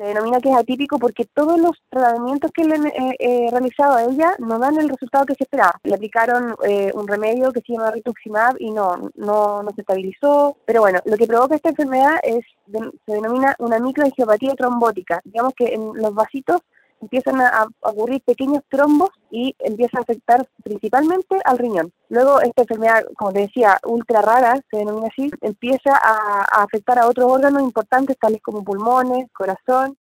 Se denomina que es atípico porque todos los tratamientos que le han realizado a ella no dan el resultado que se esperaba. Le aplicaron un remedio que se llama rituximab y no se estabilizó. Pero bueno, lo que provoca esta enfermedad se denomina una microangiopatía trombótica. Digamos que en los vasitos empiezan a ocurrir pequeños trombos y empieza a afectar principalmente al riñón. Luego esta enfermedad, como te decía, ultra rara, se denomina así, empieza a afectar a otros órganos importantes tales como pulmones, corazón.